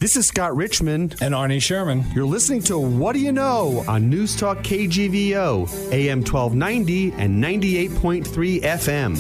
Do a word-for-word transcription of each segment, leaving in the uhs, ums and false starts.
This is Scott Richmond. And Arnie Sherman. You're listening to What Do You Know on News Talk K G V O, A M twelve ninety and ninety-eight point three F M.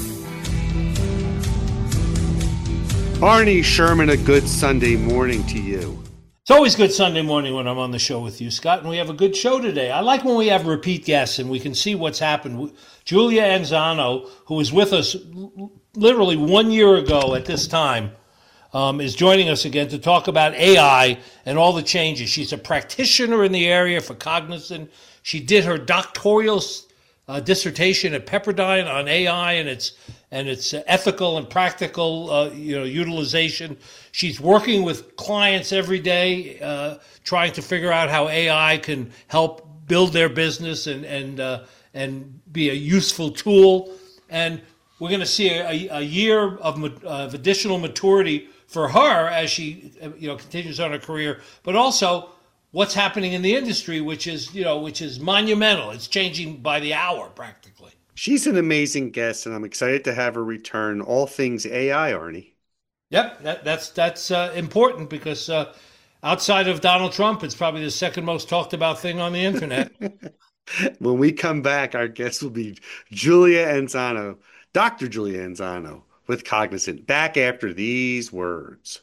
Arnie Sherman, a good Sunday morning to you. It's always good Sunday morning when I'm on the show with you, Scott, and we have a good show today. I like when we have repeat guests and we can see what's happened. Julia Anzano, who was with us literally one year ago at this time, um, is joining us again to talk about A I and all the changes. She's a practitioner in the area for Cognizant. She did her doctoral uh, dissertation at Pepperdine on A I and its and its ethical and practical uh, you know, utilization. She's working with clients every day, uh, trying to figure out how A I can help build their business and and uh, and be a useful tool. And we're going to see a, a year of, of additional maturity for her as she you know continues on her career, but also what's happening in the industry, which is you know which is monumental. It's changing by the hour practically. She's an amazing guest, and I'm excited to have her return. All things A I, Arnie. Yep, that, that's that's uh, important because uh, outside of Donald Trump, it's probably the second most talked about thing on the internet. When we come back, our guest will be Julia Anzano, Doctor Julia Anzano with Cognizant. Back after these words.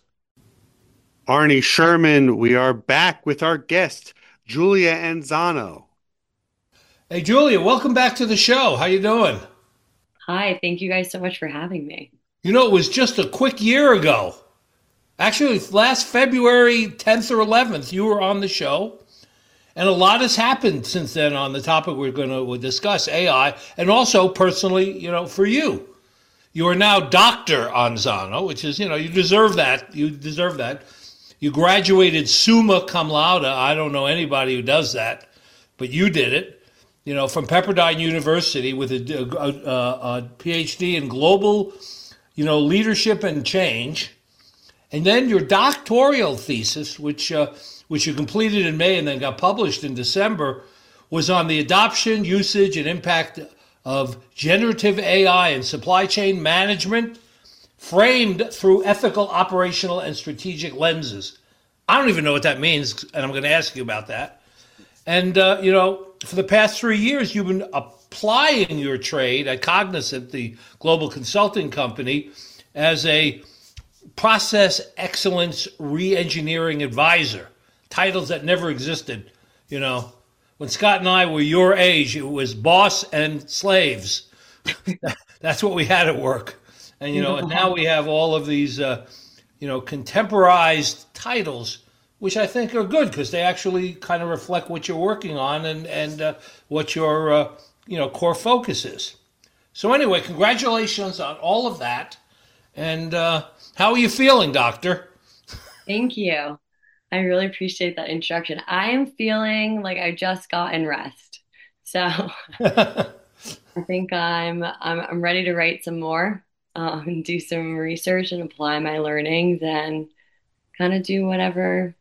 Arnie Sherman, we are back with our guest, Julia Anzano. Hey, Julia, welcome back to the show. How you doing? Hi, thank you guys so much for having me. You know, it was just a quick year ago. Actually, last February tenth or eleventh, you were on the show. And a lot has happened since then on the topic we're going to discuss, A I, and also personally, you know, for you. You are now Doctor Anzano, which is, you know, you deserve that. You deserve that. You graduated summa cum laude. I don't know anybody who does that, but you did it, you know, from Pepperdine University with a, a, a, a P H D in global, you know, leadership and change. And then your doctoral thesis, which uh, which you completed in May and then got published in December, was on the adoption, usage, and impact of generative A I in supply chain management, framed through ethical, operational, and strategic lenses. I don't even know what that means, and I'm going to ask you about that. And, uh, you know, for the past three years, you've been applying your trade at Cognizant, the global consulting company, as a process excellence re-engineering advisor, titles that never existed. You know, when Scott and I were your age, it was boss and slaves. That's what we had at work. And, you know, and now we have all of these, uh, you know, contemporized titles, which I think are good because they actually kind of reflect what you're working on and, and uh, what your, uh, you know, core focus is. So anyway, congratulations on all of that. And uh, how are you feeling, Doctor? Thank you. I really appreciate that introduction. I am feeling like I just got in rest. So I think I'm, I'm I'm ready to write some more, um, do some research and apply my learnings and kind of do whatever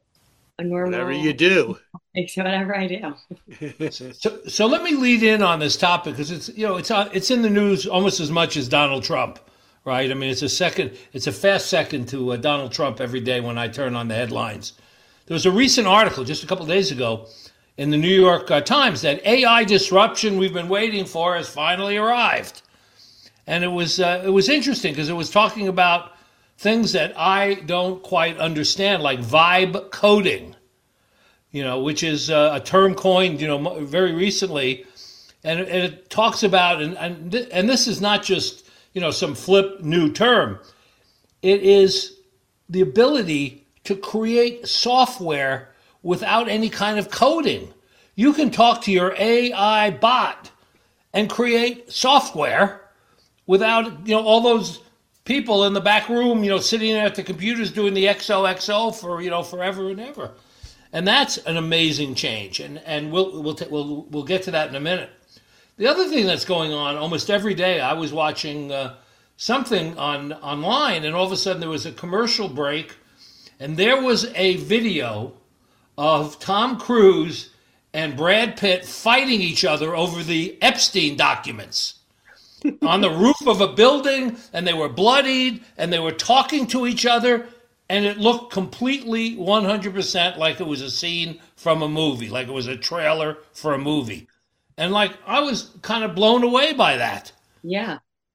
a normal Whatever you do. Whatever I do. so so let me lead in on this topic because it's you know it's on, it's in the news almost as much as Donald Trump. Right. I mean, it's a second. It's a fast second to uh, Donald Trump every day when I turn on the headlines. There was a recent article just a couple of days ago in the New York uh, Times that A I disruption we've been waiting for has finally arrived. And it was uh, it was interesting because it was talking about things that I don't quite understand, like vibe coding, you know, which is uh, a term coined, you know, very recently. And, and it talks about and and, th- and this is not just you know, some flip new term. It is the ability to create software without any kind of coding. You can talk to your A I bot and create software without, you know, all those people in the back room, you know, sitting there at the computers doing the X O X O for, you know, forever and ever. And that's an amazing change. And and we'll we'll t- we'll we'll get to that in a minute. The other thing that's going on almost every day, I was watching uh, something on online, and all of a sudden there was a commercial break, and there was a video of Tom Cruise and Brad Pitt fighting each other over the Epstein documents on the roof of a building, and they were bloodied, and they were talking to each other, and it looked completely one hundred percent like it was a scene from a movie, like it was a trailer for a movie. And like I was kind of blown away by that. Yeah.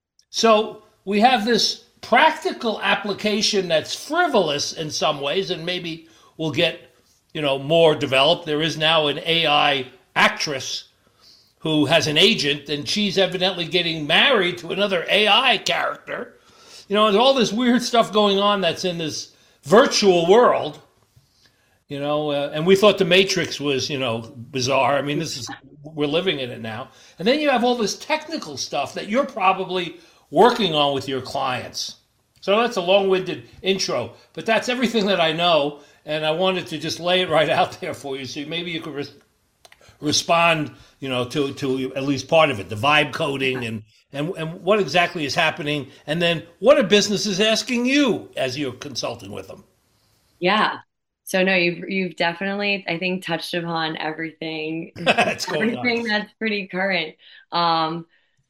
So we have this practical application that's frivolous in some ways, and maybe will get, you know, more developed. There is now an A I actress who has an agent, and she's evidently getting married to another A I character. You know, there's all this weird stuff going on that's in this virtual world. You know, uh, and we thought the Matrix was, you know, bizarre. I mean, this is, we're living in it now. And then you have all this technical stuff that you're probably working on with your clients. So that's a long-winded intro, but that's everything that I know, and I wanted to just lay it right out there for you, so maybe you could res- respond, you know, to to at least part of it, the vibe coding, and and and what exactly is happening, and then what are businesses asking you as you're consulting with them? Yeah. So no, you've you've definitely, I think, touched upon everything, That's going on. everything that's pretty current. Um,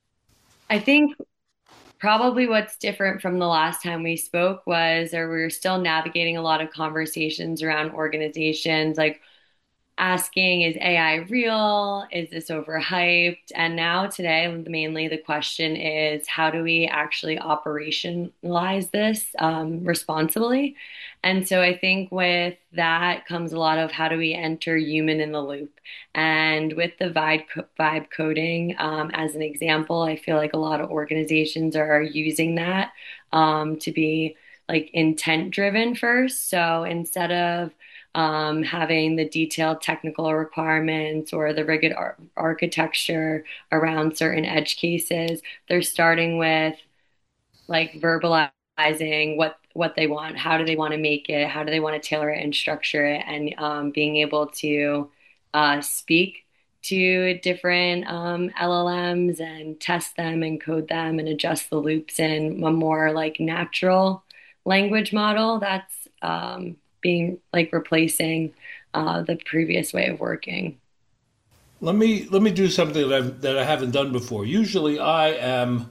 I think probably what's different from the last time we spoke was, or we were still navigating a lot of conversations around organizations, like asking, is A I real? Is this overhyped? And now today, mainly the question is, how do we actually operationalize this um, responsibly? And so I think with that comes a lot of how do we enter human in the loop? And with the vibe, co- vibe coding, um, as an example, I feel like a lot of organizations are using that um, to be like intent driven first. So instead of um, having the detailed technical requirements or the rigid ar- architecture around certain edge cases, they're starting with like verbalizing what what they want, how do they want to make it, how do they want to tailor it and structure it, and um, being able to uh, speak to different um, L L Ms and test them and code them and adjust the loops in a more like natural language model that's um, being like replacing uh, the previous way of working. Let me let me do something that I've, that I haven't done before. Usually, I am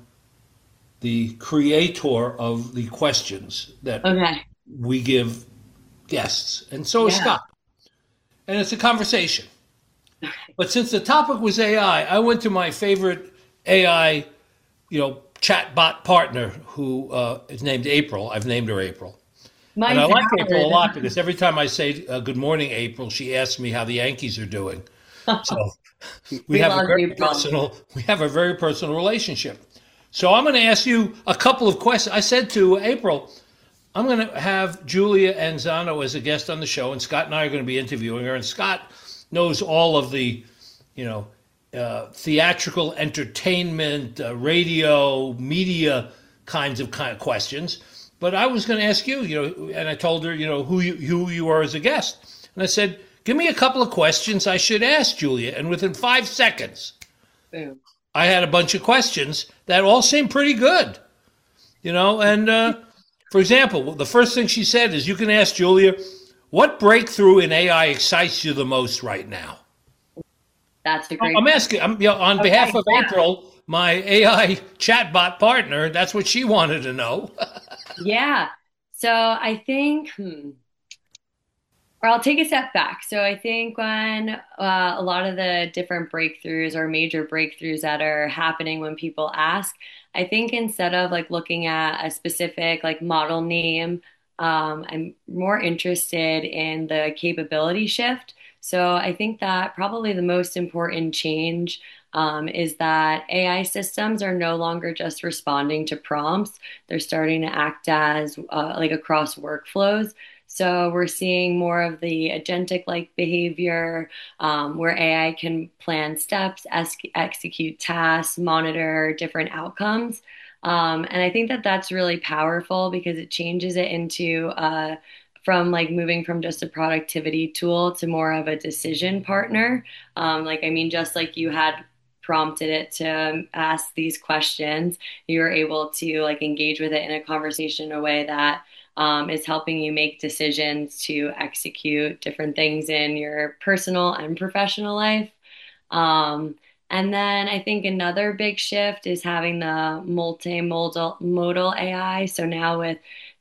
the creator of the questions that Okay. we give guests, and so is Yeah. Scott. And it's a conversation. But since the topic was A I, I I went to my favorite A I, you know, chatbot partner who uh, is named April. I've named her April. And I Mine's like April a Howard. lot because every time I say uh, good morning, April, she asks me how the Yankees are doing. So we We have a love very April. personal we have a very personal relationship. So I'm going to ask you a couple of questions. I said to April, I'm going to have Julia Anzano as a guest on the show, and Scott and I are going to be interviewing her. And Scott knows all of the, you know, uh, theatrical entertainment, uh, radio, media kinds of kind of questions. But I was going to ask you, you know, and I told her, you know, who you who you are as a guest, and I said, give me a couple of questions I should ask Julia, and within five seconds, Boom. I had a bunch of questions that all seemed pretty good, you know. And uh, for example, the first thing she said is, you can ask Julia, what breakthrough in A I excites you the most right now? That's a great I'm asking, I'm, you know, on behalf Okay, of yeah. April, my A I chatbot partner. That's what she wanted to know. Yeah. So I think, hmm, or I'll take a step back. So I think when uh, a lot of the different breakthroughs or major breakthroughs that are happening when people ask, I think instead of like looking at a specific like model name, um, I'm more interested in the capability shift. So I think that probably the most important change um, is that A I systems are no longer just responding to prompts. They're starting to act as uh, like across workflows. So we're seeing more of the agentic-like behavior um, where A I can plan steps, ex execute tasks, monitor different outcomes. Um, and I think that that's really powerful because it changes it into uh, from like moving from just a productivity tool to more of a decision partner. Um, like, I mean, just like you had prompted it to ask these questions, you were able to like engage with it in a conversation in a way that um, is helping you make decisions to execute different things in your personal and professional life. Um, and then I think another big shift is having the multimodal modal A I. So now with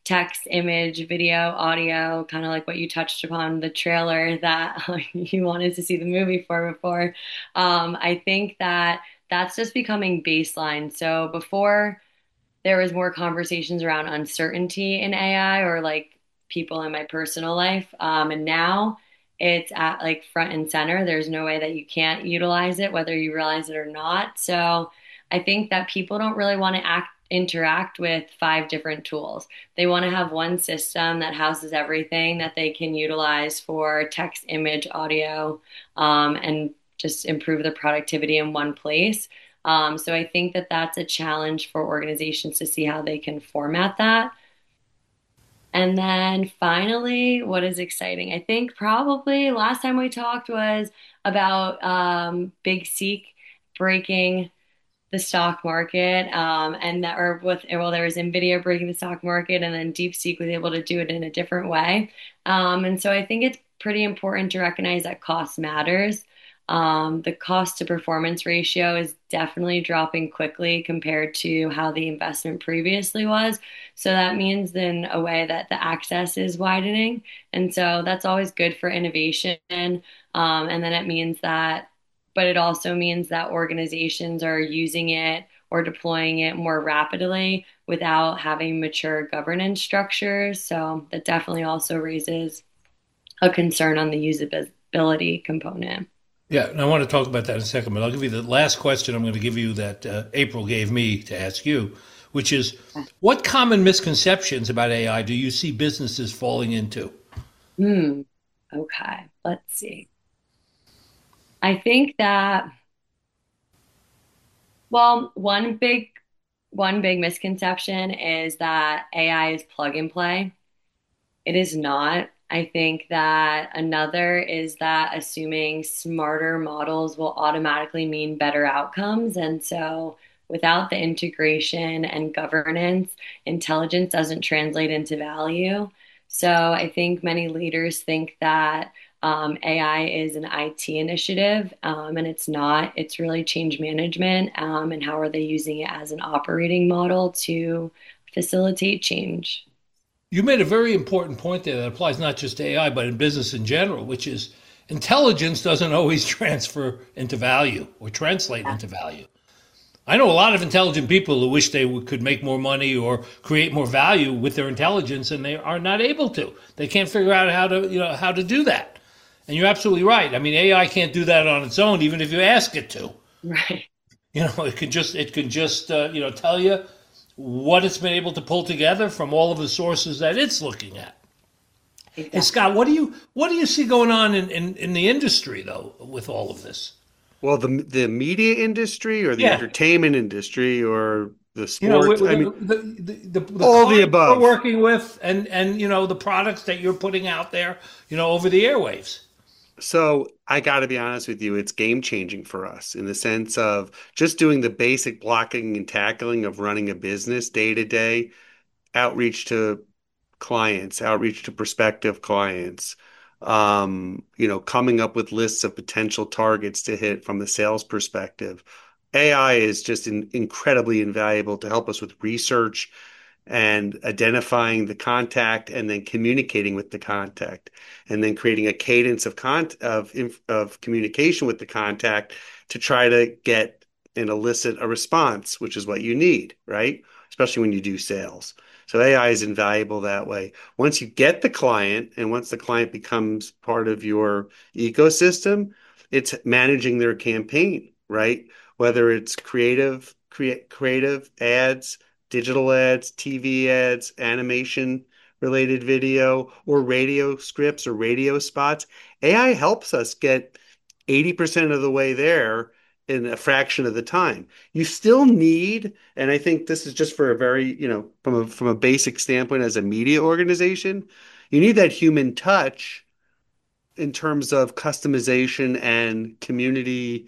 text, image, video, audio, kind of like what you touched upon the trailer that you wanted to see the movie for before. Um, I think that that's just becoming baseline. So before there was more conversations around uncertainty in A I or like people in my personal life. Um, and now it's at like front and center. There's no way that you can't utilize it, whether you realize it or not. So I think that people don't really want to act interact with five different tools. They want to have one system that houses everything that they can utilize for text, image, audio, um, and just improve their productivity in one place. Um, so I think that that's a challenge for organizations to see how they can format that. And then finally, what is exciting? I think probably last time we talked was about um, Big Seek breaking the stock market, um, and that, or with, well, there was NVIDIA breaking the stock market, and then DeepSeek was able to do it in a different way. Um, and so I think it's pretty important to recognize that cost matters. Um, the cost to performance ratio is definitely dropping quickly compared to how the investment previously was. So that means in a way that the access is widening. And so that's always good for innovation. Um, and then it means that but it also means that organizations are using it or deploying it more rapidly without having mature governance structures. So that definitely also raises a concern on the usability component. Yeah, and I want to talk about that in a second, but I'll give you the last question I'm going to give you that uh, April gave me to ask you, which is what common misconceptions about A I do you see businesses falling into? Hmm. Okay, let's see. I think that, well, one big one big misconception is that A I is plug and play. It is not. I think that another is that assuming smarter models will automatically mean better outcomes. And so without the integration and governance, intelligence doesn't translate into value. So I think many leaders think that um, A I is an I T initiative, um, and it's not. It's really change management, um, and how are they using it as an operating model to facilitate change. You made a very important point there that applies not just to A I, but in business in general, which is intelligence doesn't always transfer into value or translate into value. I know a lot of intelligent people who wish they would, could make more money or create more value with their intelligence, and they are not able to. They can't figure out how to, you know, how to do that. And you're absolutely right. I mean, A I can't do that on its own, even if you ask it to. Right. You know, it can just it can just uh, you know tell you what it's been able to pull together from all of the sources that it's looking at. Hey Exactly. Scott, what do you what do you see going on in, in, in the industry though with all of this? Well, the the media industry or the Yeah, entertainment industry or the you know, sports, with I the mean, the, the, the, the all the clients we're above. working with, and and you know the products that you're putting out there, you know, over the airwaves. So I got to be honest with you, it's game changing for us in the sense of just doing the basic blocking and tackling of running a business day to day, outreach to clients, outreach to prospective clients, um, you know, coming up with lists of potential targets to hit from the sales perspective. A I is just in, incredibly invaluable to help us with research and identifying the contact and then communicating with the contact and then creating a cadence of con of of communication with the contact to try to get and elicit a response, which is what you need, right? Especially when you do sales. So A I is invaluable that way. Once you get the client and once the client becomes part of your ecosystem, it's managing their campaign, right? Whether it's creative, create creative ads, digital ads, T V ads, animation related video, or radio scripts or radio spots. A I helps us get eighty percent of the way there in a fraction of the time. You still need, and I think this is just for a very, you know, from a from a basic standpoint as a media organization, you need that human touch in terms of customization and community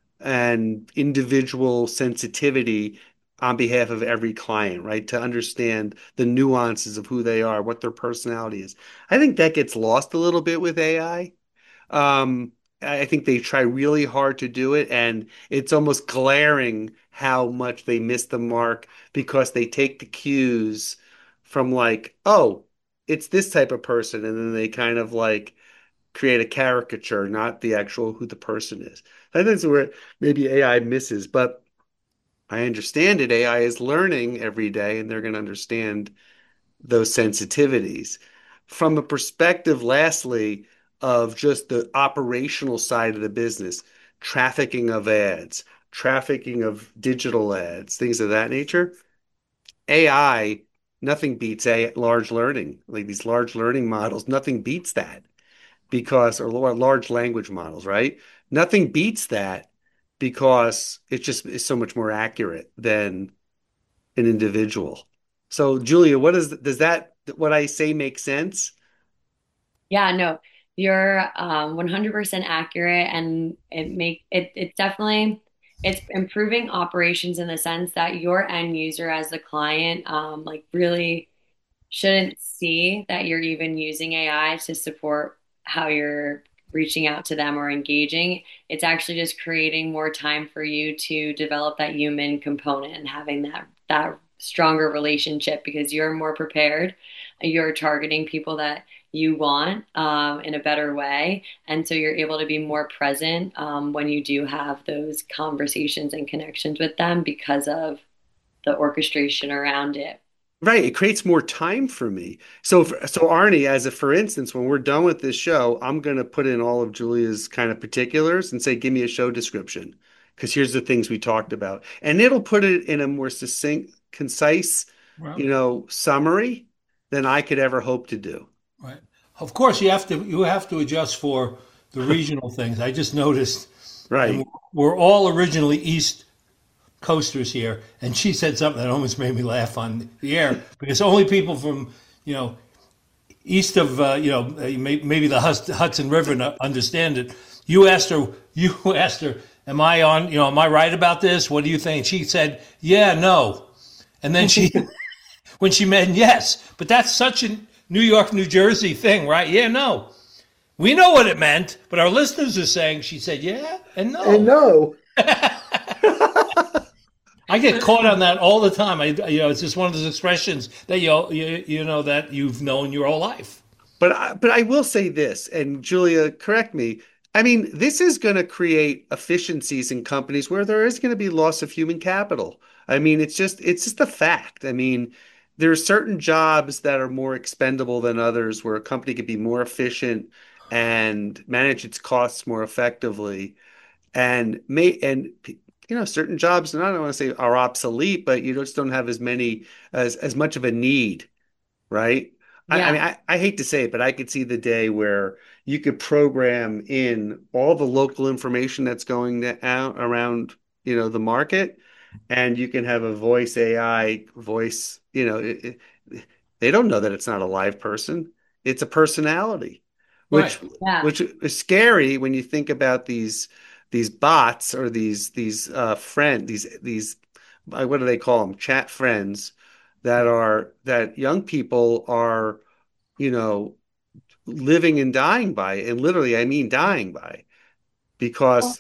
and individual sensitivity on behalf of every client, right? To understand the nuances of who they are, what their personality is. I think that gets lost a little bit with A I. Um, I think they try really hard to do it, and it's almost glaring how much they miss the mark because they take the cues from like, oh, it's this type of person, and then they kind of like create a caricature, not the actual who the person is. I think that's where maybe A I misses, but I understand it. A I is learning every day, and they're going to understand those sensitivities. From a perspective, lastly, of just the operational side of the business, trafficking of ads, trafficking of digital ads, things of that nature, A I, nothing beats a large learning, like these large learning models, nothing beats that because, or large language models, right? Nothing beats that because it just is so much more accurate than an individual. So, Julia, what is does that what I say make sense? Yeah, no, you're um, one hundred percent accurate, and it make it it's definitely it's improving operations in the sense that your end user as the client um, like really shouldn't see that you're even using A I to support how you're reaching out to them or engaging. It's actually just creating more time for you to develop that human component and having that that stronger relationship because you're more prepared. You're targeting people that you want um, in a better way. And so you're able to be more present um, when you do have those conversations and connections with them because of the orchestration around it. Right, it creates more time for me. So, for, so Arnie, as a for instance, when we're done with this show, I'm going to put in all of Julia's kind of particulars and say, give me a show description, because here's the things we talked about, and it'll put it in a more succinct, concise, Right. you know, summary than I could ever hope to do. Right. Of course, you have to you have to adjust for the regional things. I just noticed, and Right. we're all originally East Coasters here, and she said something that almost made me laugh on the air because only people from you know east of uh, you know maybe the Hudson River understand it. You asked her. You asked her, "Am I on? You know, am I right about this? What do you think?" She said, "Yeah, no," and then she when she meant yes, but that's such a New York, New Jersey thing, right? Yeah, no. We know what it meant, but our listeners are saying she said yeah and And no. no. I get caught on that all the time. I, you know, it's just one of those expressions that you you, you know that you've known your whole life. But I, but I will say this, and Julia, correct me. I mean, this is going to create efficiencies in companies where there is going to be loss of human capital. I mean, it's just it's just a fact. I mean, there are certain jobs that are more expendable than others, where a company could be more efficient and manage its costs more effectively, and may and you know certain jobs, and I don't want to say are obsolete, but you just don't have as many as as much of a need, right? I, I Yeah. mean, I, I hate to say it, but I could see the day where you could program in all the local information that's going to, out around, you know, the market, and you can have a voice A I voice, you know, it, it, they don't know that it's not a live person. It's a personality, Right. which Yeah. which is scary when you think about these these bots or these these uh friend these these uh, what do they call them? Chat friends that are that young people are, you know, living and dying by, and literally I mean dying by, because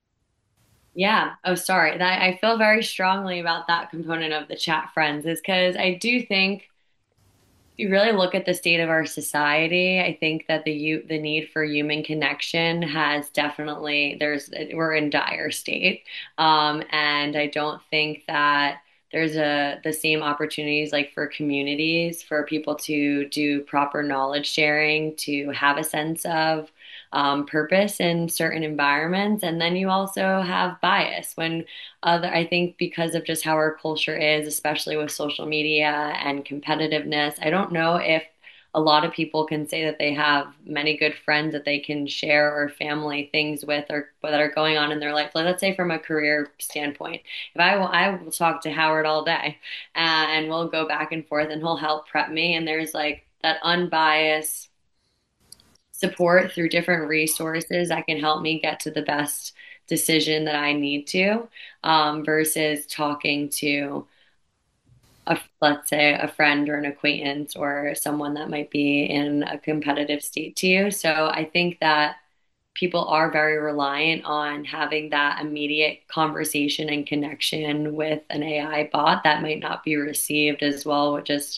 Yeah. Oh, sorry. That I feel very strongly about that component of the chat friends is because I do think if you really look at the state of our society, I think that the you the need for human connection has definitely there's we're in dire state. Um, and I don't think that there's a the same opportunities like for communities for people to do proper knowledge sharing, to have a sense of um, purpose in certain environments. And then you also have bias when other, I think because of just how our culture is, especially with social media and competitiveness, I don't know if a lot of people can say that they have many good friends that they can share or family things with or that are going on in their life. Like, let's say from a career standpoint, if I will, I will talk to Howard all day uh, and we'll go back and forth and he'll help prep me. And there's like that unbiased support through different resources that can help me get to the best decision that I need to, um, versus talking to a, let's say a friend or an acquaintance or someone that might be in a competitive state to you. So I think that people are very reliant on having that immediate conversation and connection with an A I bot that might not be received as well with just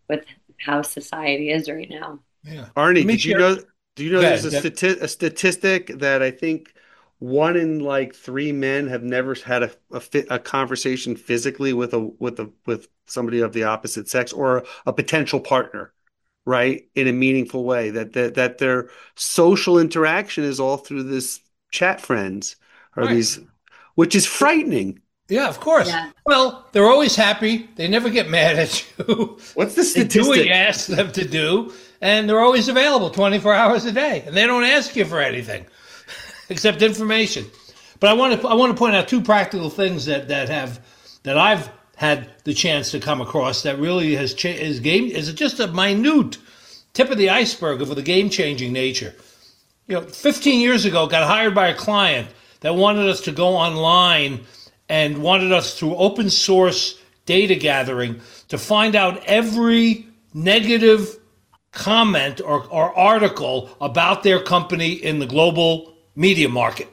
with how society is right now. Yeah. Let Arnie, me did you share. know? Do you know Go there's a ahead. stati a statistic that I think one in like three men have never had a a, fi- a conversation physically with a with a with somebody of the opposite sex or a potential partner, right? In a meaningful way. That that that their social interaction is all through this chat friends or Right. these, which is frightening. Yeah, of course. Yeah, Well, they're always happy. They never get mad at you. What's the They do what you statistic? ask them to do, and they're always available twenty-four hours a day. And they don't ask you for anything except information. But I want to I want to point out two practical things that that have that I've had the chance to come across that really has cha- is game is just a minute tip of the iceberg of the game changing nature. You know, fifteen years ago, got hired by a client that wanted us to go online and wanted us through open source data gathering to find out every negative comment or, or article about their company in the global media market.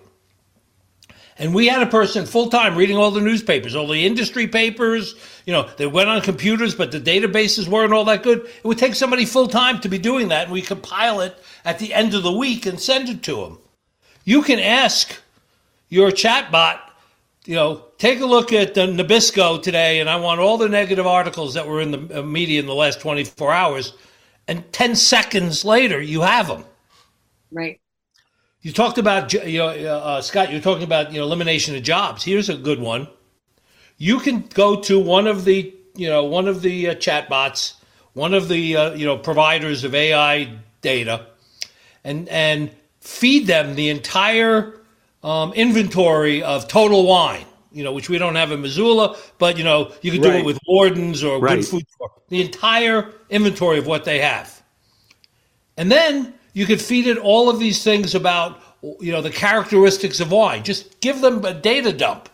And we had a person full time reading all the newspapers, all the industry papers. You know, they went on computers, but the databases weren't all that good. It would take somebody full time to be doing that, and we compile it at the end of the week and send it to them. You can ask your chatbot, you know, take a look at the Nabisco today, and I want all the negative articles that were in the media in the last twenty-four hours. And ten seconds later, you have them. right. You talked about, you know, uh, Scott, you're talking about, you know, elimination of jobs. Here's a good one. You can go to one of the, you know, one of the uh, chatbots, one of the, uh, you know, providers of A I data, and and feed them the entire um, inventory of Total Wine, you know, which we don't have in Missoula, but, you know, you can do Right. it with Warden's or Right. Good Food Store. The entire inventory of what they have. And then you could feed it all of these things about, you know, the characteristics of wine. Just give them a data dump.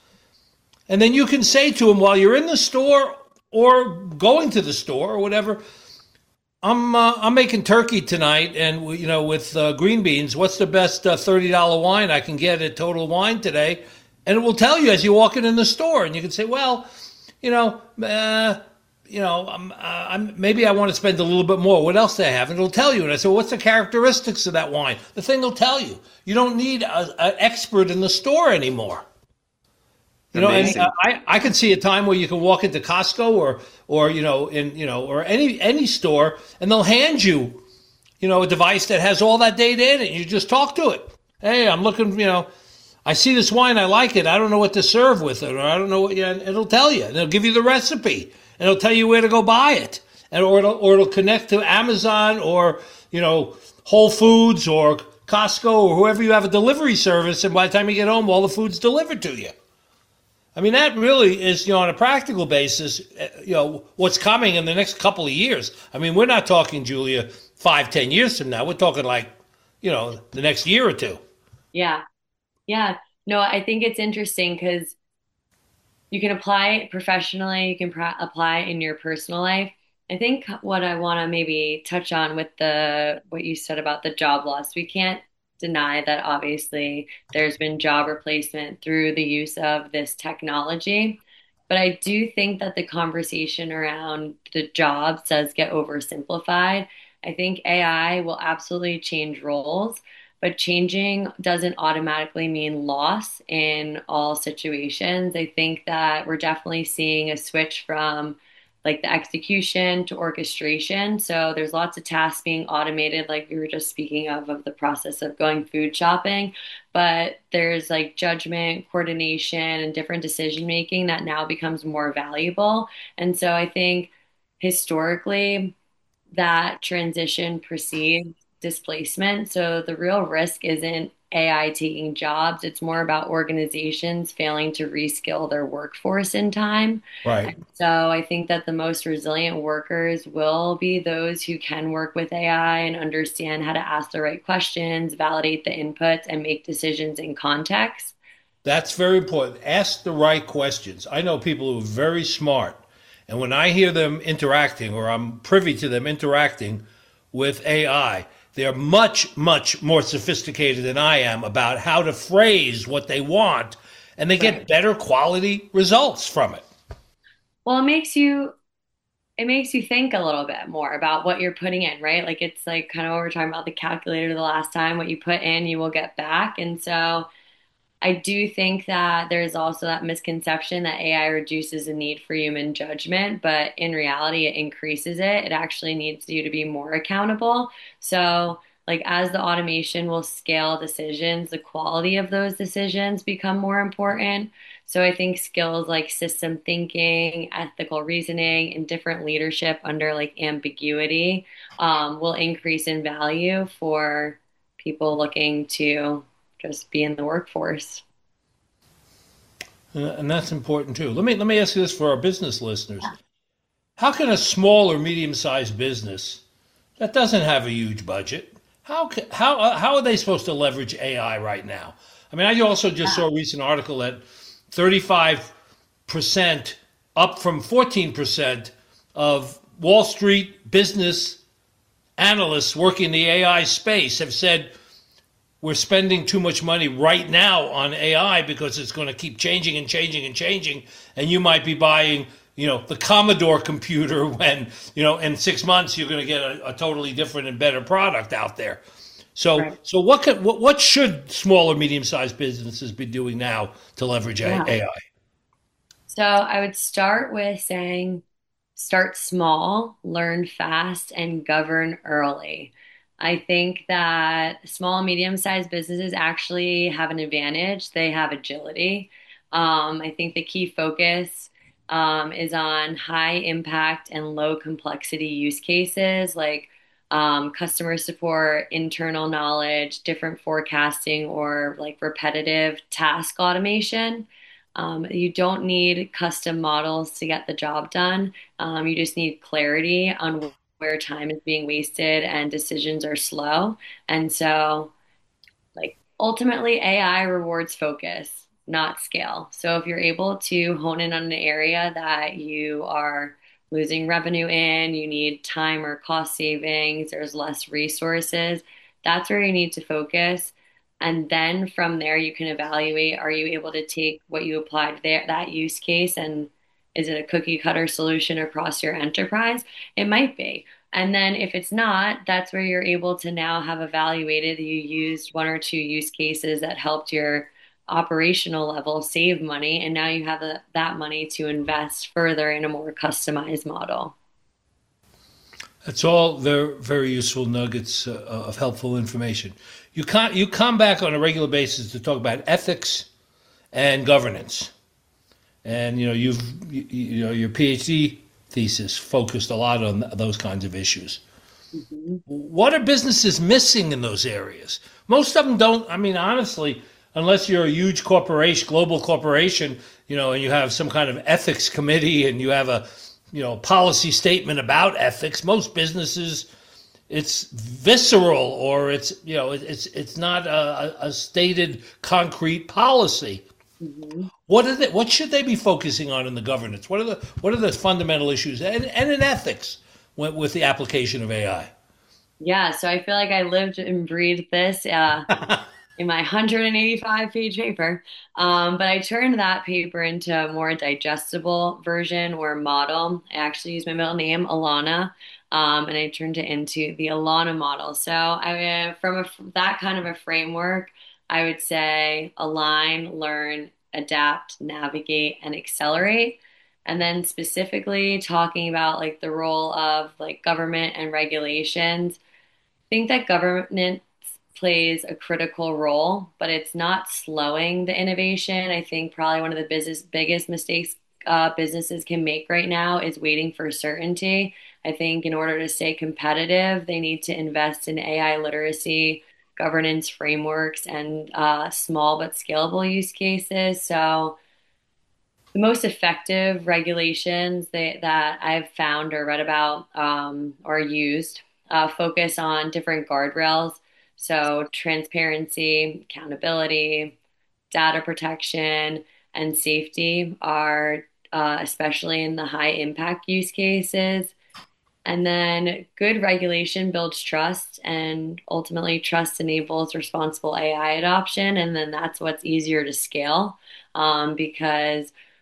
And then you can say to them while you're in the store or going to the store or whatever, I'm uh, I'm making turkey tonight, and you know, with uh, green beans. What's the best uh, thirty dollar wine I can get at Total Wine today? And it will tell you as you walk in in the store, and you can say, well, you know, uh, you know, I'm, uh, I'm, maybe I want to spend a little bit more. What else do I have? And it'll tell you. And I say, well, what's the characteristics of that wine? The thing will tell you. You don't need an expert in the store anymore. You know, and Amazing. uh, I, I could see a time where you can walk into Costco or or you know in you know or any any store, and they'll hand you, you know, a device that has all that data in it. You just talk to it. Hey, I'm looking, you know, I see this wine, I like it. I don't know what to serve with it, or I don't know what. You know, it'll tell you, and it'll give you the recipe, and it'll tell you where to go buy it, and or it'll or it'll connect to Amazon or you know Whole Foods or Costco or whoever you have a delivery service, and by the time you get home, all the food's delivered to you. I mean, that really is, you know, on a practical basis, you know, what's coming in the next couple of years. I mean, we're not talking, Julia, five, ten years from now. We're talking like, you know, the next year or two. Yeah. Yeah. No, I think it's interesting because you can apply it professionally, you can pr apply it in your personal life. I think what I want to maybe touch on with the what you said about the job loss, we can't deny that obviously there's been job replacement through the use of this technology. But I do think that the conversation around the jobs does get oversimplified. I think A I will absolutely change roles, but changing doesn't automatically mean loss in all situations. I think that we're definitely seeing a switch from like the execution to orchestration. So there's lots of tasks being automated, like we were just speaking of, of the process of going food shopping. But there's like judgment, coordination, and different decision making that now becomes more valuable. And so I think historically, that transition precedes displacement. So the real risk isn't A I taking jobs, it's more about organizations failing to reskill their workforce in time. Right. So I think that the most resilient workers will be those who can work with A I and understand how to ask the right questions, validate the inputs, and make decisions in context. That's very important. Ask the right questions. I know people who are very smart, and when I hear them interacting, or I'm privy to them interacting with A I, they're much, much more sophisticated than I am about how to phrase what they want, and they get Right. better quality results from it. Well, it makes you it makes you think a little bit more about what you're putting in, right? Like it's like kind of what we were talking about the calculator the last time. What you put in, you will get back. And so I do think that there's also that misconception that A I reduces the need for human judgment, but in reality, it increases it. It actually needs you to be more accountable. So, like, as the automation will scale decisions, the quality of those decisions become more important. So, I think skills like system thinking, ethical reasoning, and different leadership under like ambiguity um, will increase in value for people looking to just be in the workforce. Uh, and that's important too. Let me let me ask you this for our business listeners: how can a small or medium-sized business that doesn't have a huge budget, how ca- how uh, how are they supposed to leverage A I right now? I mean, I also just saw a recent article that thirty-five percent up from fourteen percent of Wall Street business analysts working in the A I space have said we're spending too much money right now on A I because it's going to keep changing and changing and changing. And you might be buying, you know, the Commodore computer when, you know, in six months you're going to get a, a totally different and better product out there. So, Right. so what could, what, what should small or medium sized businesses be doing now to leverage A Yeah. I? So I would start with saying start small, learn fast, and govern early. I think that small and medium-sized businesses actually have an advantage. They have agility. Um, I think the key focus um, is on high impact and low complexity use cases like um, customer support, internal knowledge, different forecasting, or like repetitive task automation. Um, you don't need custom models to get the job done. Um, you just need clarity on where time is being wasted and decisions are slow. And so, like, ultimately, A I rewards focus, not scale. So, if you're able to hone in on an area that you are losing revenue in, you need time or cost savings, there's less resources, that's where you need to focus. And then from there, you can evaluate, are you able to take what you applied there, that use case, and is it a cookie cutter solution across your enterprise? It might be. And then if it's not, that's where you're able to now have evaluated you used one or two use cases that helped your operational level save money, and now you have the, that money to invest further in a more customized model. That's all very, very useful nuggets uh, of helpful information. You can you come back on a regular basis to talk about ethics and governance. And you know you've you, you know your PhD thesis focused a lot on those kinds of issues. Mhm. What are businesses missing in those areas? Most of them don't. I mean, honestly, unless you're a huge corporation, global corporation, you know, and you have some kind of ethics committee and you have a you know policy statement about ethics, most businesses it's visceral or it's you know it's it's not a, a stated concrete policy. Mhm. What are they, what should they be focusing on in the governance? What are the what are the fundamental issues and, and in ethics with, with the application of A I? Yeah, so I feel like I lived and breathed this uh, in my one hundred eighty-five page paper. Um, but I turned that paper into a more digestible version or model. I actually used my middle name, Alana, um, and I turned it into the Alana model. So I, from a, that kind of a framework, I would say align, learn, adapt, navigate, and accelerate. And then specifically talking about like the role of like government and regulations. I think that government plays a critical role, but it's not slowing the innovation. I think probably one of the business biggest mistakes uh, businesses can make right now is waiting for certainty. I think in order to stay competitive, they need to invest in A I literacy, governance frameworks, and uh, small but scalable use cases. So the most effective regulations that, that I've found or read about um, or used uh, focus on different guardrails. So, transparency, accountability, data protection, and safety are uh, especially in the high impact use cases. And then good regulation builds trust, and ultimately, trust enables responsible A I adoption. And then that's what's easier to scale um, because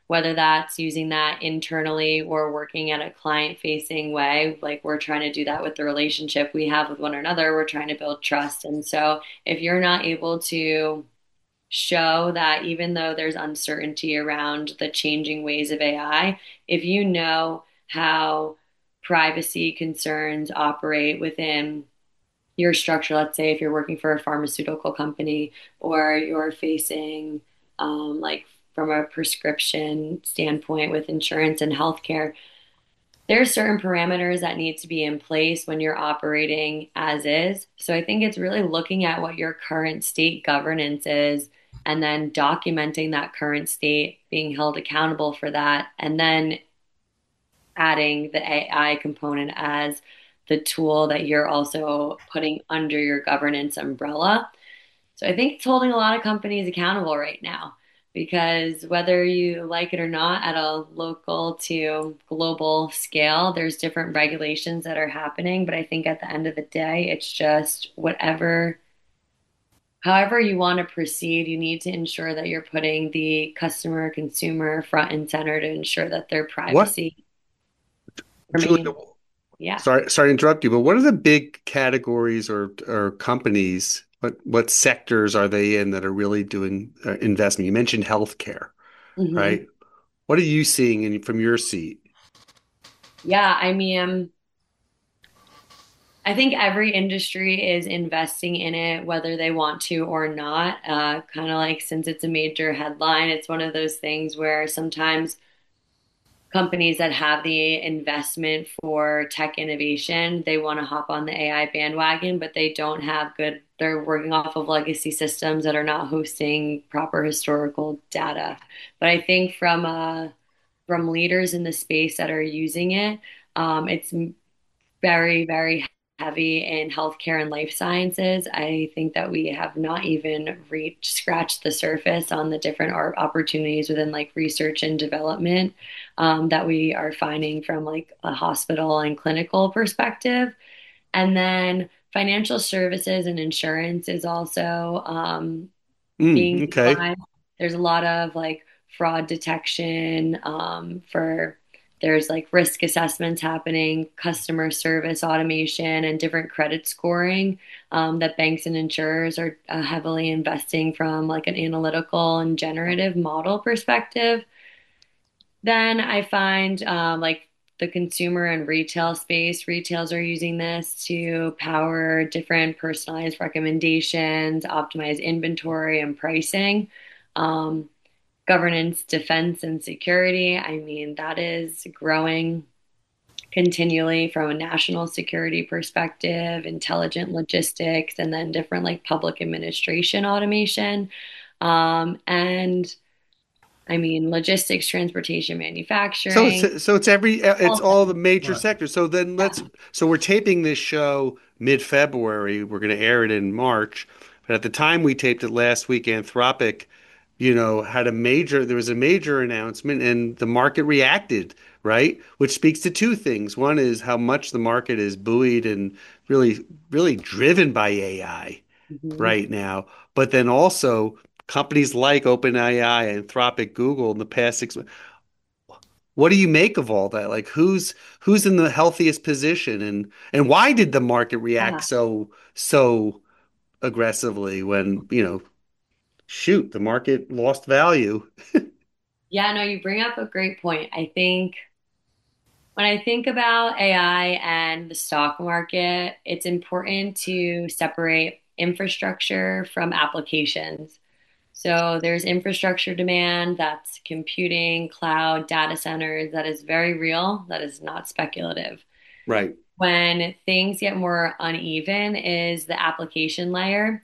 whether that's using that internally or working at a client-facing way. Like we're trying to do that with the relationship we have with one another. We're trying to build trust. And so if you're not able to show that even though there's uncertainty around the changing ways of A I, if you know how privacy concerns operate within your structure, let's say if you're working for a pharmaceutical company or you're facing um, like from a prescription standpoint with insurance and healthcare, there are certain parameters that need to be in place when you're operating as is. So I think it's really looking at what your current state governance is and then documenting that current state, being held accountable for that, and then adding the A I component as the tool that you're also putting under your governance umbrella. So I think it's holding a lot of companies accountable right now because whether you like it or not, at a local to global scale, there's different regulations that are happening. But I think at the end of the day, it's just whatever, however you want to proceed, you need to ensure that you're putting the customer, consumer front and center to ensure that their What, privacy Julia? remains. Yeah. Sorry, sorry to interrupt you, but what are the big categories or or companies? What what sectors are they in that are really doing uh, investment? You mentioned healthcare, hmm right? What are you seeing in, from your seat? Yeah. I mean, I think every industry is investing in it, whether they want to or not. Uh, kind of like since it's a major headline, it's one of those things where sometimes companies that have the investment for tech innovation, they want to hop on the A I bandwagon, but they don't have good, they're working off of legacy systems that are not hosting proper historical data. But I think from uh, from leaders in the space that are using it, um, it's very, very heavy in healthcare and life sciences. I think that we have not even reached, scratched the surface on the different art opportunities within like research and development um, that we are finding from like a hospital and clinical perspective. And then financial services and insurance is also um, Mm, being okay. declined. There's a lot of like fraud detection um, for there's like risk assessments happening, customer service automation, and different credit scoring um, that banks and insurers are uh, heavily investing from like an analytical and generative model perspective. Then I find um, like the consumer and retail space, retails are using this to power different personalized recommendations, optimize inventory and pricing. Um, Governance, defense, and security. I mean, that is growing continually from a national security perspective, intelligent logistics, and then different like public administration automation. Um, and I mean, logistics, transportation, So manufacturing. it's so it's every uh, it's All all the major Right. sectors. So then let's that. so we're taping this show mid-February. We're going to air it in March. But at the time we taped it last week, Anthropic, you know, had a major there was a major announcement and the market reacted, right? Which speaks to two things. One is how much the market is buoyed and really really driven by A I Mhm. right now. But then also companies like OpenAI, Anthropic, Google in the past six months, what do you make of all that? Like who's who's in the healthiest position and and why did the market react Yeah. so so aggressively when, you know, shoot, the market lost value. Yeah, no, you bring up a great point. I think when I think about A I and the stock market, it's important to separate infrastructure from applications. So there's infrastructure demand, that's computing, cloud, data centers, that is very real, that is not speculative. Right. When things get more uneven is the application layer.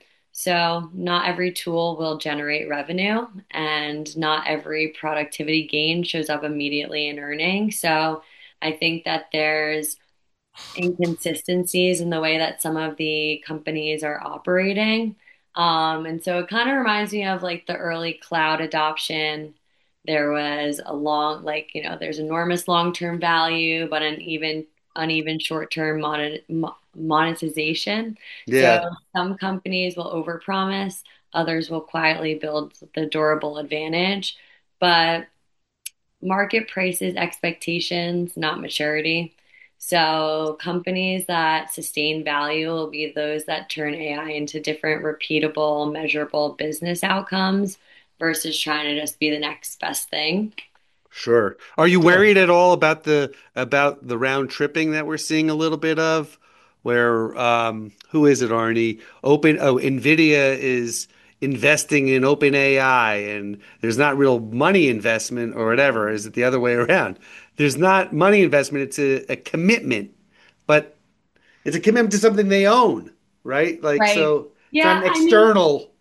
So not every tool will generate revenue and not every productivity gain shows up immediately in earnings. So I think that there's inconsistencies in the way that some of the companies are operating. Um, and so it kind of reminds me of like the early cloud adoption. There was a long, like, you know, there's enormous long-term value, but an even uneven short-term monet mo- monetization. So Yeah. some companies will overpromise, others will quietly build the durable advantage. But market prices expectations, not maturity. So companies that sustain value will be those that turn A I into different repeatable, measurable business outcomes versus trying to just be the next best thing. Sure. Are you Sure. worried at all about the about the round tripping that we're seeing a little bit of? Where um who is it, Arnie? Open oh, Nvidia is investing in OpenAI and there's not real money investment or whatever. Is it the other way around? There's not money investment, it's a, a commitment, but it's a commitment to something they own, right? Like Right. so it's not Yeah, an I mean, external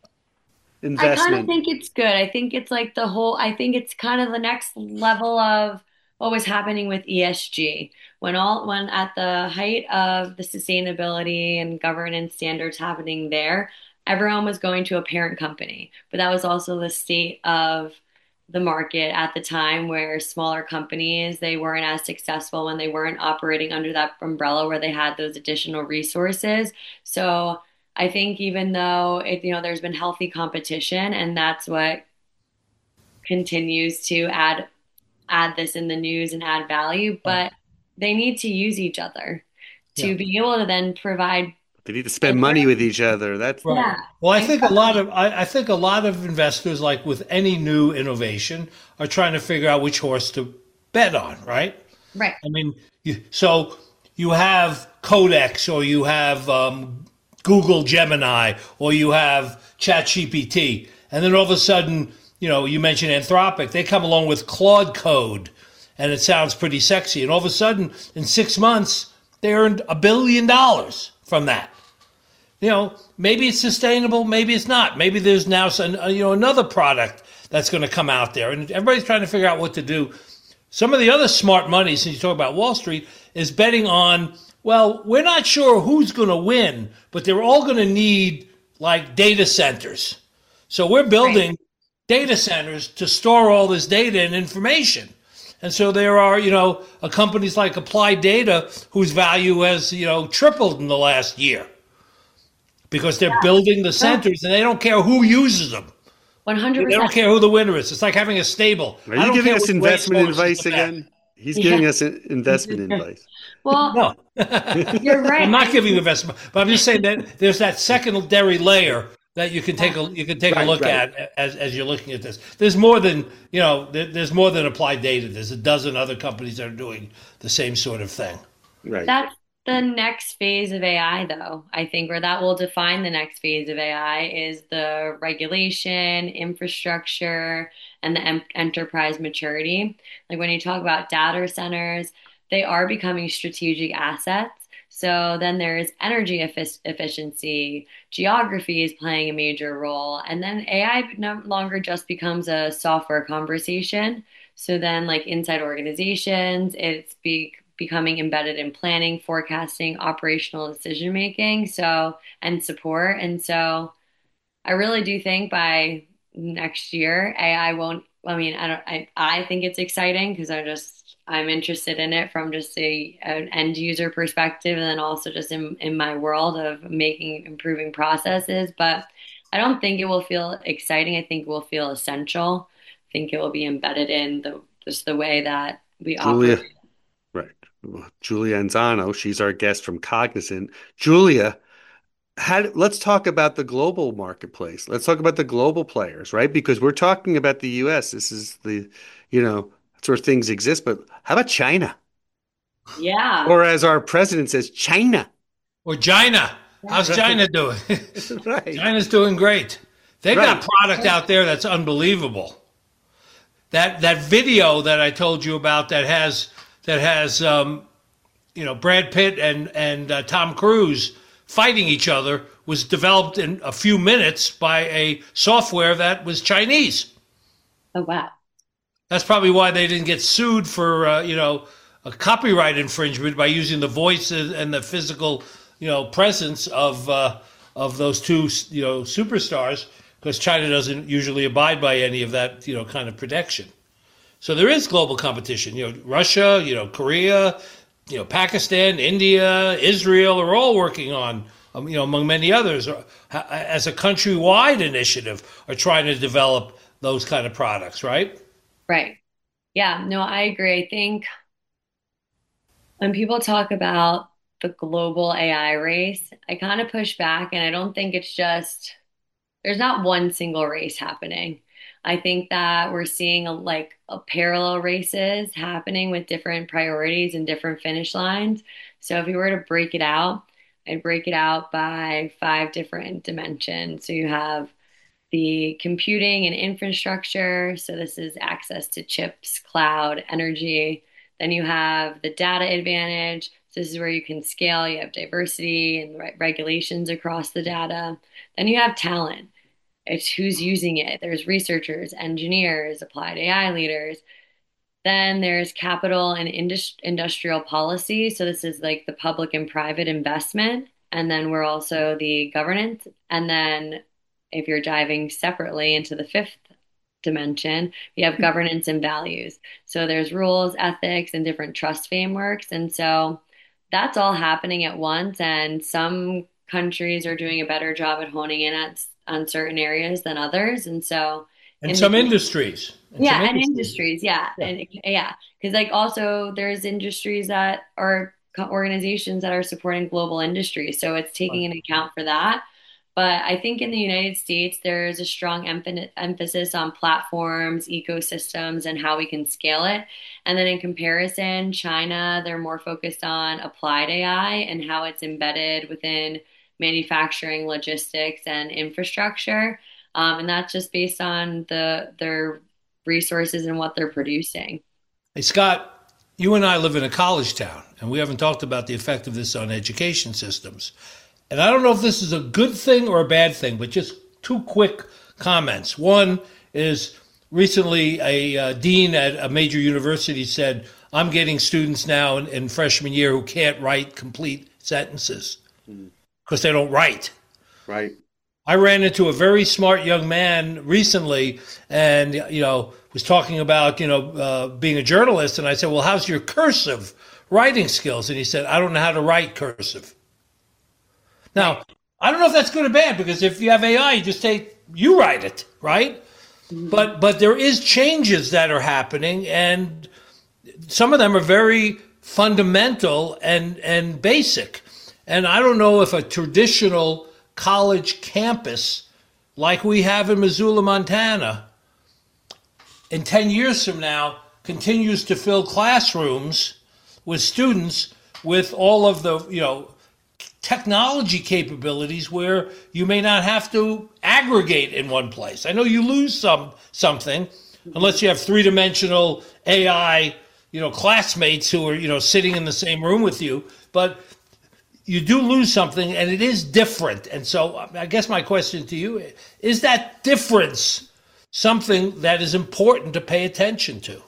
I kind of investment. think it's good. I think it's like the whole, I think it's kind of the next level of what was happening with E S G. When all, when at the height of the sustainability and governance standards happening there, everyone was going to a parent company. But that was also the state of the market at the time where smaller companies, they weren't as successful when they weren't operating under that umbrella where they had those additional resources. So, I think even though it, you know, there's been healthy competition and that's what continues to add add this in the news and add value, but they need to use each other Yeah. to be able to then provide They need to spend money with different, each other. That's Right. yeah, Well, I think a lot exactly. of I, I think a lot of investors, like with any new innovation, are trying to figure out which horse to bet on, right? Right. I mean, you, so you have Codex, or you have um, Google Gemini, or you have ChatGPT, and then all of a sudden, you know, you mentioned Anthropic, they come along with Claude Code, and it sounds pretty sexy, and all of a sudden, in six months, they earned a billion dollars from that. You know, maybe it's sustainable, maybe it's not. Maybe there's now some, uh, you know, another product that's going to come out there, and everybody's trying to figure out what to do. Some of the other smart money, since you talk about Wall Street, is betting on, well, we're not sure who's going to win, but they're all going to need like data centers. So we're Right. building data centers to store all this data and information. And so there are, you know, uh, companies like Applied Data whose value has, you know, tripled in the last year because they're building the No, centers and they don't care who uses them. They don't one hundred percent. care who the winner is. It's like having a stable. Are I you don't giving care us which investment racehorse is the advice best. again? He's Yeah. giving us in- investment advice. Well, No, you're right. I'm not I giving you think investment, but I'm just saying that there's that secondary layer that you can take a you can take a Right, look right, at as as you're looking at this. There's more than you know. There, there's more than Applied Data. There's a dozen other companies that are doing the same sort of thing. right. that's the next phase of A I, though. I think, or that will define the next phase of A I is the regulation, infrastructure, and the em enterprise maturity. Like when you talk about data centers, they are becoming strategic assets. So then there's energy effic efficiency, geography is playing a major role, and then A I no longer just becomes a software conversation. So then, like inside organizations, it's be becoming embedded in planning, forecasting, operational decision making, so and support. And so I really do think by next year, A I won't, I mean, I don't, I, I think it's exciting because I just, I'm interested in it from just a, an end user perspective and then also just in, in my world of making, improving processes. But I don't think it will feel exciting. I think it will feel essential. I think it will be embedded in the, just the way that we operate. Julia, right. Julia Anzano, she's our guest from Cognizant. Julia, how, let's talk about the global marketplace. Let's talk about the global players, right? Because we're talking about the U S. This is the, you know, that's where things exist. But how about China? Yeah. Or as our president says, China. Or China. How's Right. China doing? Right. China's doing great. They've got Right. product out there that's unbelievable. That that video that I told you about that has that has um, you know Brad Pitt and and uh, Tom Cruise fighting each other was developed in a few minutes by a software that was Chinese. Oh, wow. That's probably why they didn't get sued for uh, you know a copyright infringement by using the voices and the physical you know presence of uh, of those two you know superstars because China doesn't usually abide by any of that you know kind of protection. So there is global competition. You know, Russia, you know, Korea, you know, Pakistan, India, Israel are all working on, um, you know, among many others, uh, as a countrywide initiative, are trying to develop those kind of products, right? Right. Yeah, no, I agree. I think when people talk about the global A I race, I kind of push back, and I don't think it's just there's not one single race happening. I think that we're seeing a, like a parallel races happening with different priorities and different finish lines. So if you were to break it out, I'd break it out by five different dimensions. So you have the computing and infrastructure. So this is access to chips, cloud, energy. Then you have the data advantage. So this is where you can scale. You have diversity and re- regulations across the data. Then you have talent. It's who's using it. There's researchers, engineers, applied A I leaders. Then there's capital and indus- industrial policy. So this is like the public and private investment. And then we're also the governance. And then if you're diving separately into the fifth dimension, we have governance and values. So there's rules, ethics, and different trust frameworks. And so that's all happening at once. And some countries are doing a better job at honing in at, on certain areas than others. And so And in the some industries, and some yeah, and industries. industries, yeah, Yeah. and yeah, because like also there's industries that are co- organizations that are supporting global industries, so it's taking into account for that. But I think in the United States, there's a strong emph emphasis on platforms, ecosystems, and how we can scale it. And then in comparison, China, they're more focused on applied A I and how it's embedded within manufacturing, logistics, and infrastructure. Um, and that's just based on the their resources and what they're producing. Hey, Scott, you and I live in a college town, and we haven't talked about the effect of this on education systems. And I don't know if this is a good thing or a bad thing, but just two quick comments. One is recently a uh, dean at a major university said, I'm getting students now in, in freshman year who can't write complete sentences Mm. because they don't write. Right. I ran into a very smart young man recently, and you know was talking about you know uh, being a journalist, and I said, "Well, how's your cursive writing skills?" And he said, "I don't know how to write cursive." Right. Now, I don't know if that's good or bad because if you have A I, you just say you write it, right? Mhm. But but there is changes that are happening, and some of them are very fundamental and and basic. And I don't know if a traditional college campus like we have in Missoula, Montana, in ten years from now continues to fill classrooms with students with all of the, you know, technology capabilities where you may not have to aggregate in one place. I know you lose some something unless you have three-dimensional A I, you know, classmates who are, you know, sitting in the same room with you, but you do lose something and it is different. And so I guess my question to you is that difference something that is important to pay attention to?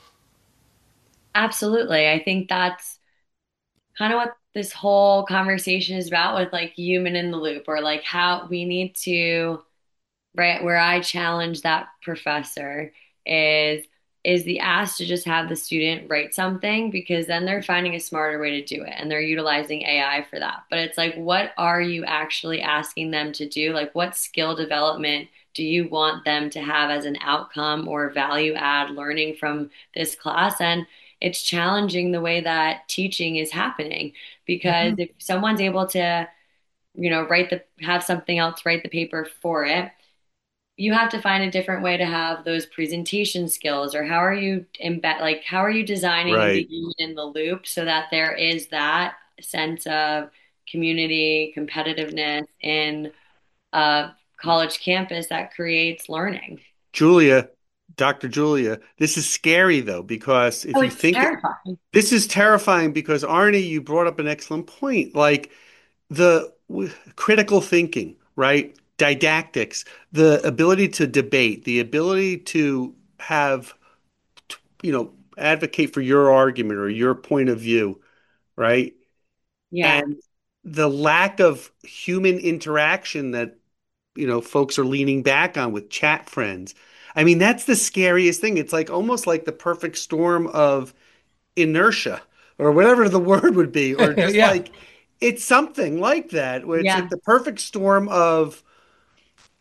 Absolutely. I think that's kind of what this whole conversation is about with like human in the loop or like how we need to, right, where I challenge that professor is is the ask to just have the student write something because then they're finding a smarter way to do it and they're utilizing A I for that. But it's like, what are you actually asking them to do? Like, what skill development do you want them to have as an outcome or value add learning from this class? And it's challenging the way that teaching is happening because Mhm. if someone's able to, you know, write the have something else write the paper for it, you have to find a different way to have those presentation skills or how are you embed like how are you designing the Right. human in the loop so that there is that sense of community competitiveness in a college campus that creates learning. Julia, Doctor Julia, this is scary though, because Oh, if you it's think terrifying. this is terrifying because Arnie, you brought up an excellent point. Like the w- critical thinking, right? Didactics, the ability to debate, the ability to have, you know, advocate for your argument or your point of view, right? Yeah, And the lack of human interaction that, you know, folks are leaning back on with chat friends. I mean, that's the scariest thing. It's like almost like the perfect storm of inertia or whatever the word would be, or just Yeah. like it's something like that, where it's like yeah, the perfect storm of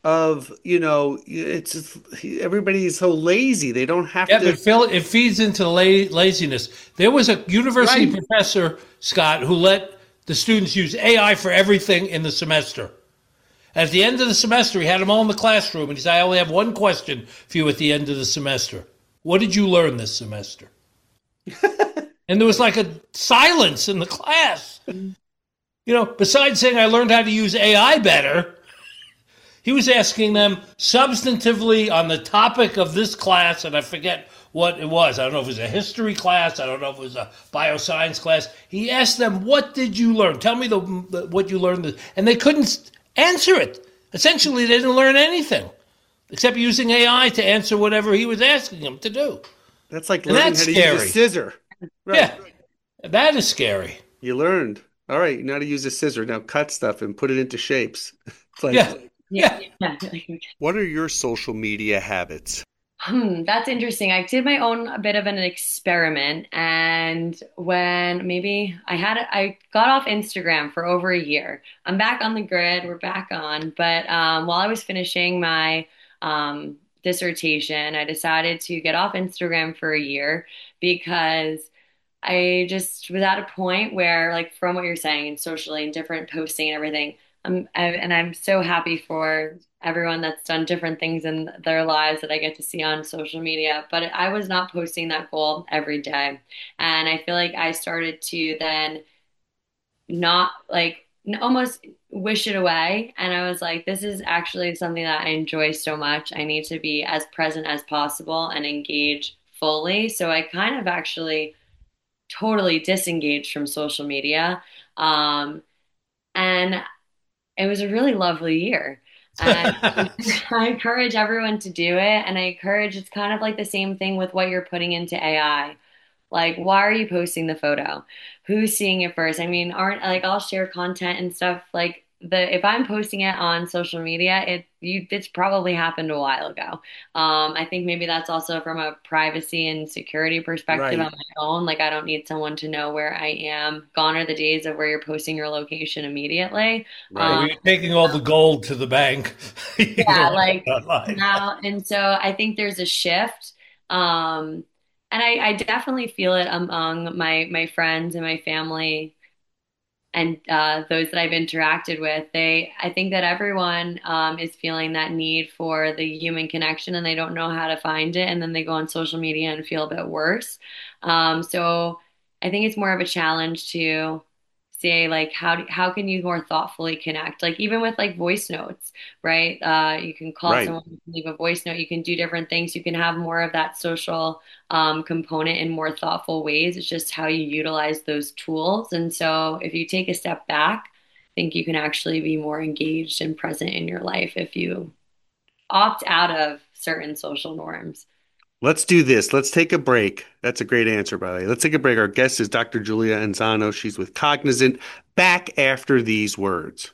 of, you know, it's just, everybody's so lazy. They don't have Yeah, to. but Phil, it feeds into la- laziness. There was a university Right. professor, Scott, who let the students use A I for everything in the semester. At the end of the semester, he had them all in the classroom, and he said, I only have one question for you at the end of the semester. What did you learn this semester? And there was like a silence in the class. You know, besides saying I learned how to use A I better, he was asking them substantively on the topic of this class, and I forget what it was. I don't know if it was a history class. I don't know if it was a bioscience class. He asked them, what did you learn? Tell me the, the what you learned. And they couldn't answer it. Essentially, they didn't learn anything except using A I to answer whatever he was asking them to do. That's like And learning that's how to scary. use a scissor. Right. Yeah, that is scary. You learned. All right, you know how to use a scissor. Now cut stuff and put it into shapes. It's like, Yeah, Yeah. yeah. Yeah. what are your social media habits? Hmm, that's interesting. I did my own a bit of an experiment, and when maybe I had I got off Instagram for over a year. I'm back on the grid. We're back on, but um, while I was finishing my um, dissertation, I decided to get off Instagram for a year because I just was at a point where, like, from what you're saying and socially and different posting and everything, I'm I, and I'm so happy for everyone that's done different things in their lives that I get to see on social media. But I was not posting that goal every day, and I feel like I started to then not like n- almost wish it away. And I was like, this is actually something that I enjoy so much. I need to be as present as possible and engage fully. So I kind of actually totally disengaged from social media. Um, and it was a really lovely year. And I encourage everyone to do it. And I encourage, it's kind of like the same thing with what you're putting into A I. Like, why are you posting the photo? Who's seeing it first? I mean, aren't like I'll share content and stuff like the if I'm posting it on social media, it you it's probably happened a while ago. Um, I think maybe that's also from a privacy and security perspective Right. on my own. Like, I don't need someone to know where I am. Gone are the days of where you're posting your location immediately. Right. Um, We're taking all the gold to the bank. You yeah, know, like online. now, and so I think there's a shift. Um, and I, I definitely feel it among my my friends and my family and uh, those that I've interacted with. They, I think that everyone um, is feeling that need for the human connection, and they don't know how to find it, and then they go on social media and feel a bit worse. Um, so I think it's more of a challenge to say like how do, how can you more thoughtfully connect, like even with like voice notes, right? Uh, you can call Right. someone, you can leave a voice note, you can do different things, you can have more of that social um, component in more thoughtful ways. It's just how you utilize those tools. And so if you take a step back, I think you can actually be more engaged and present in your life if you opt out of certain social norms. Let's do this. Let's take a break. That's a great answer, by the way. Let's take a break. Our guest is Doctor Julia Enzano. She's with Cognizant. Back after these words.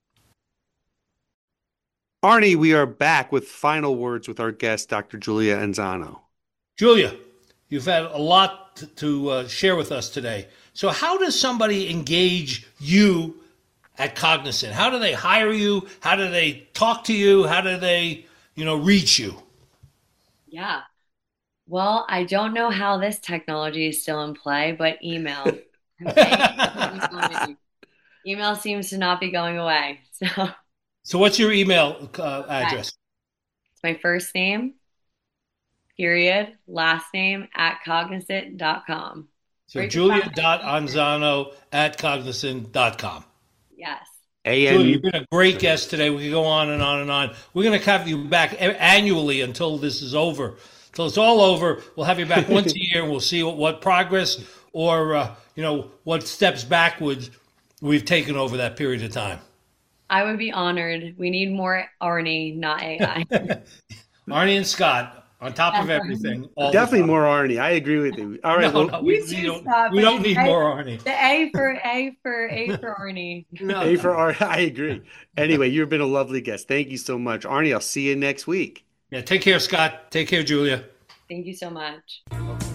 Arnie, we are back with final words with our guest, Doctor Julia Enzano. Julia, you've had a lot to, to uh, share with us today. So how does somebody engage you at Cognizant? How do they hire you? How do they talk to you? How do they, you know, reach you? Yeah. Well, I don't know how this technology is still in play, but email. Okay. Email seems to not be going away. So it's So what's your email uh, address? my first name, period, last name at cognizant dot com. So Right. julia.anzano at cognizant dot com. Yes. A Julia, N you've been a great guest today. We could go on and on and on. We're going to have you back a- annually until this is over. Until it's all over, we'll have you back once a year, and we'll see what, what progress or, uh, you know, what steps backwards we've taken over that period of time. I would be honored. We need more Arnie, not A I. Arnie and Scott, on top of everything. All the Definitely time. more Arnie. I agree with you. All right. No, well, no, we, You we too, don't, Scott, we but don't need I- more Arnie. The A for A for A for Arnie. No. A for Arnie. I agree. Anyway, you've been a lovely guest. Thank you so much. Arnie, I'll see you next week. Yeah, take care, Scott. Take care, Julia. Thank you so much.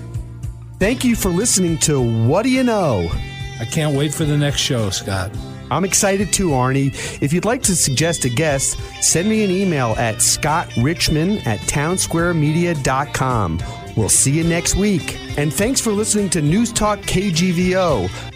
Thank you for listening to What Do You Know? I can't wait for the next show, Scott. I'm excited too, Arnie. If you'd like to suggest a guest, send me an email at scottrichman at townsquaremedia dot com. We'll see you next week. And thanks for listening to News Talk K G V O,